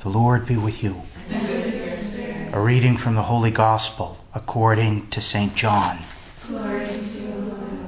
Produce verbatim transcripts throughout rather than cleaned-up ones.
The Lord be with you. A reading from the Holy Gospel according to Saint John. Glory to you, Lord.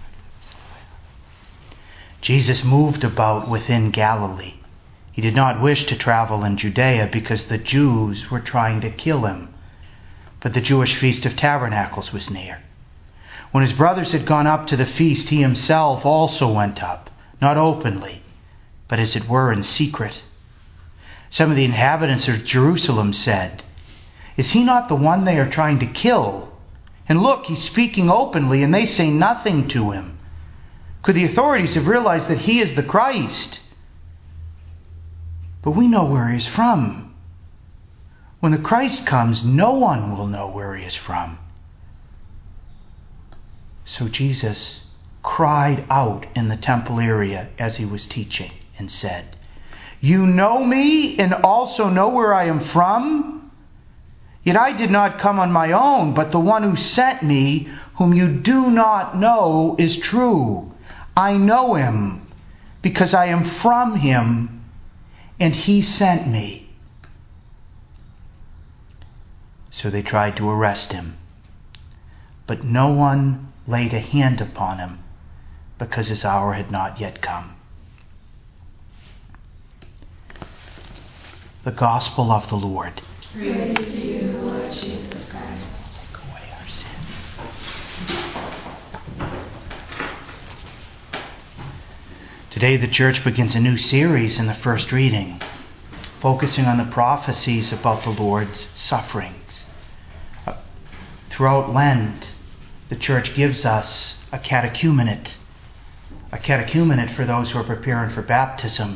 Jesus moved about within Galilee. He did not wish to travel in Judea because the Jews were trying to kill him. But the Jewish Feast of Tabernacles was near. When his brothers had gone up to the feast, he himself also went up, not openly, but as it were in secret. Some of the inhabitants of Jerusalem said, "Is he not the one they are trying to kill? And look, he's speaking openly, and they say nothing to him. Could the authorities have realized that he is the Christ? But we know where he is from. When the Christ comes, no one will know where he is from." So Jesus cried out in the temple area as he was teaching and said, "You know me and also know where I am from? Yet I did not come on my own, but the one who sent me, whom you do not know, is true. I know him because I am from him, and he sent me." So they tried to arrest him, but no one laid a hand upon him because his hour had not yet come. The Gospel of the Lord. Praise to you, Lord Jesus Christ. Take away our sins. Today the Church begins a new series in the first reading, focusing on the prophecies about the Lord's sufferings. Uh, throughout Lent, the Church gives us a catechumenate, a catechumenate for those who are preparing for baptism,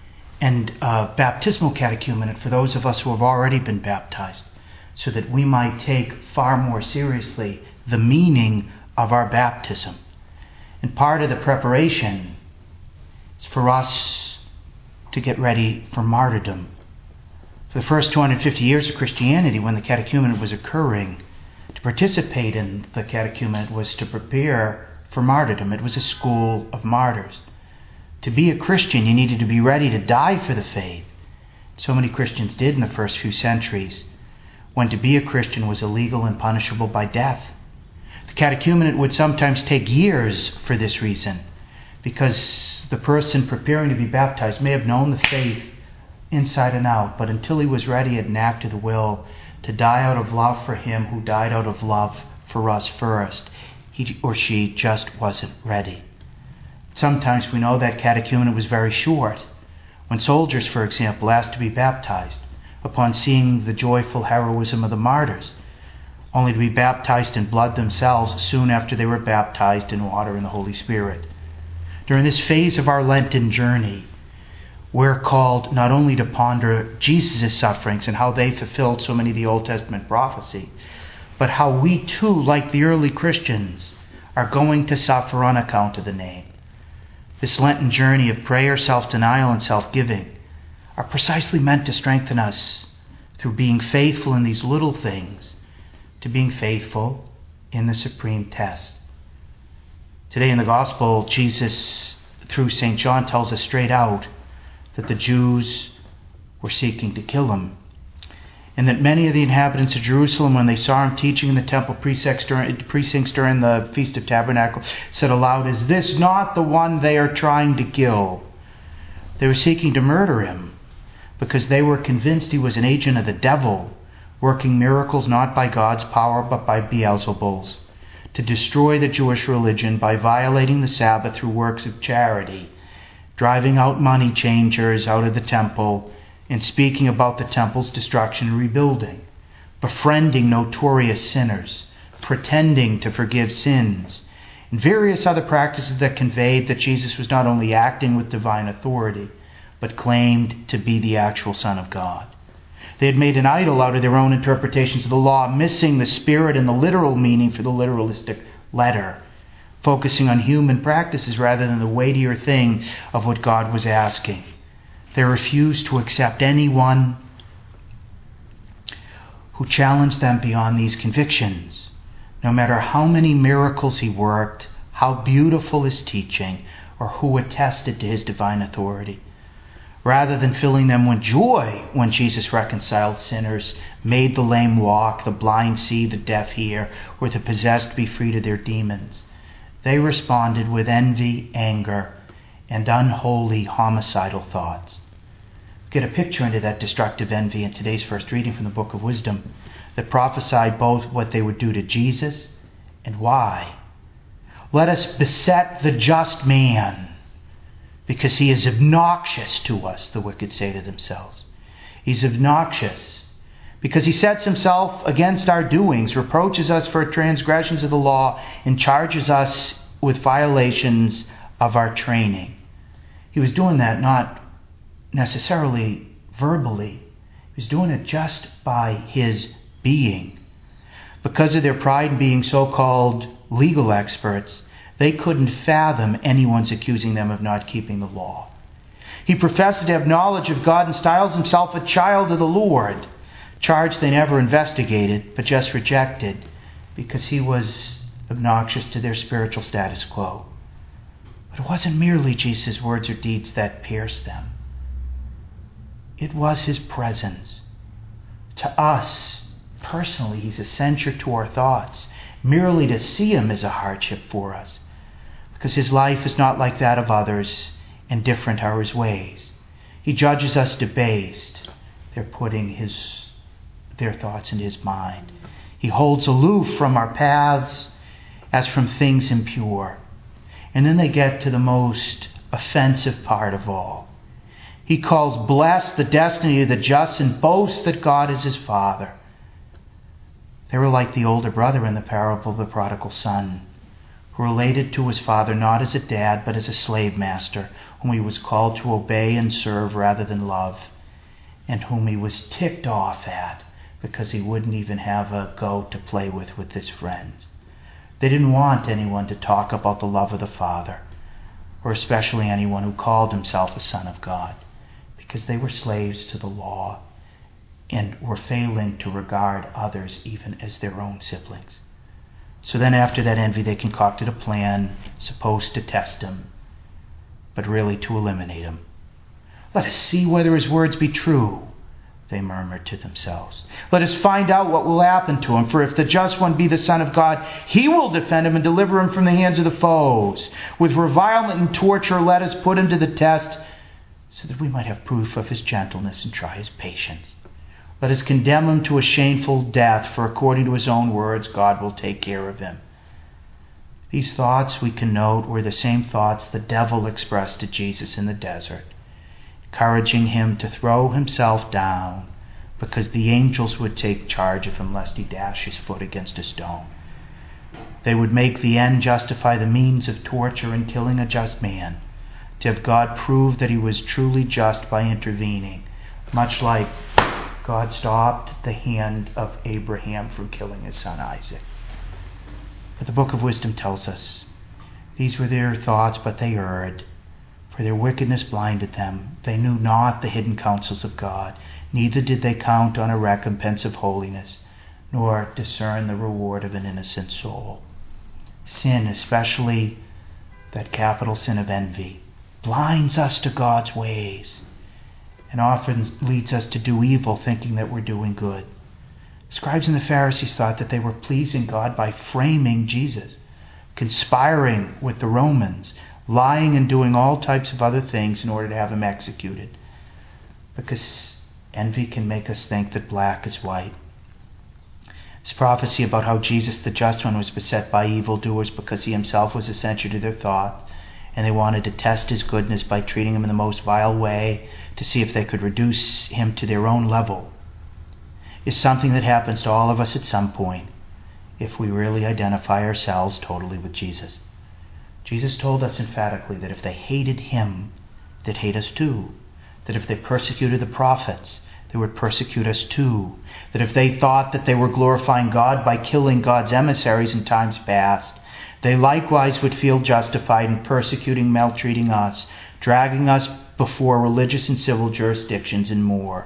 and a baptismal catechumenate for those of us who have already been baptized, so that we might take far more seriously the meaning of our baptism. And part of the preparation is for us to get ready for martyrdom. For the first two hundred fifty years of Christianity, when the catechumenate was occurring, to participate in the catechumenate was to prepare for martyrdom. It was a school of martyrs. To be a Christian, you needed to be ready to die for the faith. So many Christians did in the first few centuries, when to be a Christian was illegal and punishable by death. The catechumenate would sometimes take years for this reason, because the person preparing to be baptized may have known the faith inside and out, but until he was ready at an act of the will to die out of love for him who died out of love for us first, he or she just wasn't ready. Sometimes we know that catechumenate was very short. When soldiers, for example, asked to be baptized, upon seeing the joyful heroism of the martyrs, only to be baptized in blood themselves soon after they were baptized in water and the Holy Spirit. During this phase of our Lenten journey, we're called not only to ponder Jesus' sufferings and how they fulfilled so many of the Old Testament prophecies, but how we too, like the early Christians, are going to suffer on account of the name. This Lenten journey of prayer, self-denial, and self-giving are precisely meant to strengthen us through being faithful in these little things to being faithful in the supreme test. Today in the Gospel, Jesus, through Saint John, tells us straight out that the Jews were seeking to kill him, and that many of the inhabitants of Jerusalem, when they saw him teaching in the temple precincts during, precincts during the Feast of Tabernacles, said aloud, "Is this not the one they are trying to kill?" They were seeking to murder him because they were convinced he was an agent of the devil, working miracles not by God's power but by Beelzebul's, to destroy the Jewish religion by violating the Sabbath through works of charity, driving out money changers out of the temple, and speaking about the temple's destruction and rebuilding, befriending notorious sinners, pretending to forgive sins, and various other practices that conveyed that Jesus was not only acting with divine authority, but claimed to be the actual Son of God. They had made an idol out of their own interpretations of the law, missing the spirit and the literal meaning for the literalistic letter, focusing on human practices rather than the weightier thing of what God was asking. They refused to accept anyone who challenged them beyond these convictions. No matter how many miracles he worked, how beautiful his teaching, or who attested to his divine authority. rather than filling them with joy when Jesus reconciled sinners, made the lame walk, the blind see, the deaf hear, or the possessed be freed of their demons. They responded with envy, anger, and unholy homicidal thoughts. Get a picture into that destructive envy in today's first reading from the Book of Wisdom that prophesied both what they would do to Jesus and why. Let us beset the just man because he is obnoxious to us, the wicked say to themselves. He's obnoxious because he sets himself against our doings, reproaches us for transgressions of the law, and charges us with violations of our training. He was doing that not necessarily verbally. He was doing it just by his being. Because of their pride in being so-called legal experts, they couldn't fathom anyone's accusing them of not keeping the law. He professes to have knowledge of God and styles himself a child of the Lord, charge they never investigated but just rejected because he was obnoxious to their spiritual status quo. But it wasn't merely Jesus' words or deeds that pierced them. It was his presence. To us, personally, he's a censure to our thoughts. Merely to see him is a hardship for us, because his life is not like that of others, and different are his ways. He judges us debased. They're putting his, their thoughts into his mind. He holds aloof from our paths as from things impure. And then they get to the most offensive part of all. He calls blessed the destiny of the just and boasts that God is his Father. They were like the older brother in the parable of the prodigal son, who related to his father not as a dad but as a slave master, whom he was called to obey and serve rather than love, and whom he was ticked off at because he wouldn't even have a goat to play with with his friends. They didn't want anyone to talk about the love of the Father, or especially anyone who called himself a son of God, because they were slaves to the law and were failing to regard others even as their own siblings. So then after that envy, they concocted a plan supposed to test him, but really to eliminate him. Let us see whether his words be true, they murmured to themselves. Let us find out what will happen to him, for if the just one be the Son of God, he will defend him and deliver him from the hands of the foes. With revilement and torture, let us put him to the test, so that we might have proof of his gentleness and try his patience. Let us condemn him to a shameful death, for according to his own words, God will take care of him. These thoughts, we can note, were the same thoughts the devil expressed to Jesus in the desert, encouraging him to throw himself down because the angels would take charge of him lest he dash his foot against a stone. They would make the end justify the means of torture and killing a just man, to have God prove that he was truly just by intervening, much like God stopped the hand of Abraham from killing his son Isaac. But the Book of Wisdom tells us, these were their thoughts, but they erred, for their wickedness blinded them. They knew not the hidden counsels of God, neither did they count on a recompense of holiness, nor discern the reward of an innocent soul. Sin, especially that capital sin of envy, blinds us to God's ways and often leads us to do evil thinking that we're doing good. Scribes and the Pharisees thought that they were pleasing God by framing Jesus, conspiring with the Romans, lying and doing all types of other things in order to have him executed. Because envy can make us think that black is white. This prophecy about how Jesus, the just one, was beset by evildoers because he himself was a censure to their thought, and they wanted to test his goodness by treating him in the most vile way to see if they could reduce him to their own level, is something that happens to all of us at some point if we really identify ourselves totally with Jesus. Jesus told us emphatically that if they hated him, they'd hate us too. That if they persecuted the prophets, they would persecute us too. That if they thought that they were glorifying God by killing God's emissaries in times past, they likewise would feel justified in persecuting, maltreating us, dragging us before religious and civil jurisdictions and more.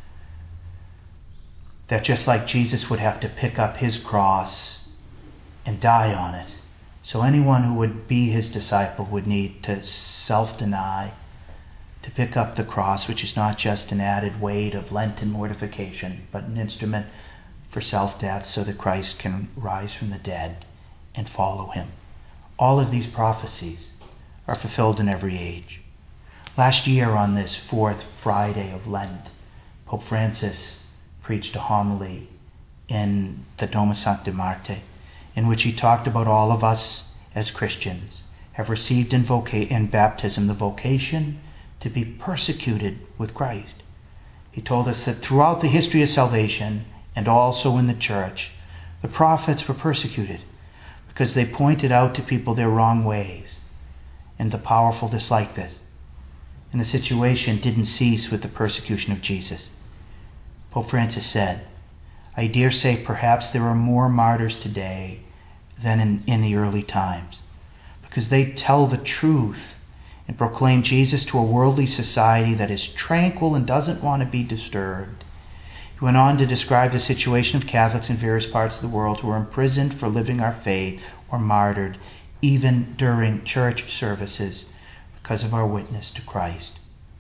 That just like Jesus would have to pick up his cross and die on it, so anyone who would be his disciple would need to self-deny, to pick up the cross, which is not just an added weight of Lenten mortification, but an instrument for self-death so that Christ can rise from the dead and follow him. All of these prophecies are fulfilled in every age. Last year on this fourth Friday of Lent, Pope Francis preached a homily in the Domus Sancti Marte, in which he talked about all of us as Christians have received in, voca- in baptism the vocation to be persecuted with Christ. He told us that throughout the history of salvation, and also in the church, the prophets were persecuted because they pointed out to people their wrong ways, and the powerful disliked this. And the situation didn't cease with the persecution of Jesus. Pope Francis said, I dare say perhaps there are more martyrs today than in, in the early times, because they tell the truth and proclaim Jesus to a worldly society that is tranquil and doesn't want to be disturbed. He went on to describe the situation of Catholics in various parts of the world who are imprisoned for living our faith or martyred, even during church services, because of our witness to Christ.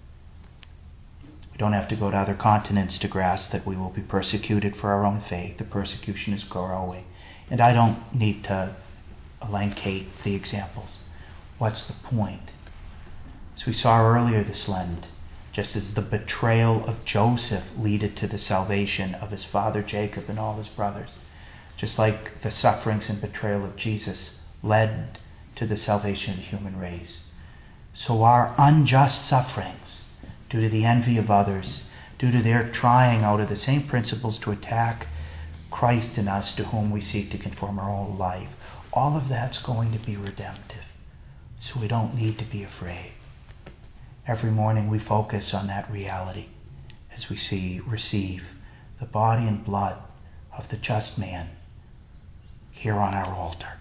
We don't have to go to other continents to grasp that we will be persecuted for our own faith. The persecution is growing. And I don't need to elenchate the examples. What's the point? As we saw earlier this Lent, just as the betrayal of Joseph led to the salvation of his father Jacob and all his brothers, just like the sufferings and betrayal of Jesus led to the salvation of the human race, so our unjust sufferings, due to the envy of others, due to their trying out of the same principles to attack Christ in us, to whom we seek to conform our whole life, all of that's going to be redemptive. So we don't need to be afraid. Every morning we focus on that reality as we see, receive the body and blood of the just man here on our altar.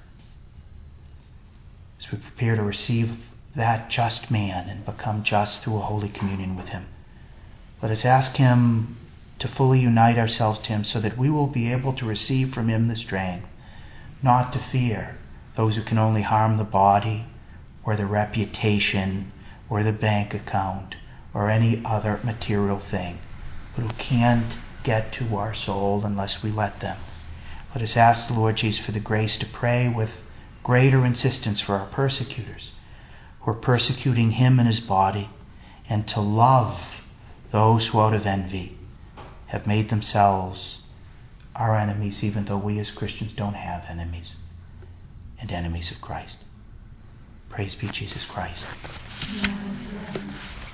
As we prepare to receive that just man and become just through a holy communion with him, let us ask him to fully unite ourselves to him so that we will be able to receive from him the strength not to fear those who can only harm the body or the reputation or the bank account or any other material thing, but who can't get to our soul unless we let them. Let us ask the Lord Jesus for the grace to pray with greater insistence for our persecutors who are persecuting him and his body, and to love those who out of envy have made themselves our enemies, even though we as Christians don't have enemies, and enemies of Christ. Praise be Jesus Christ. Amen.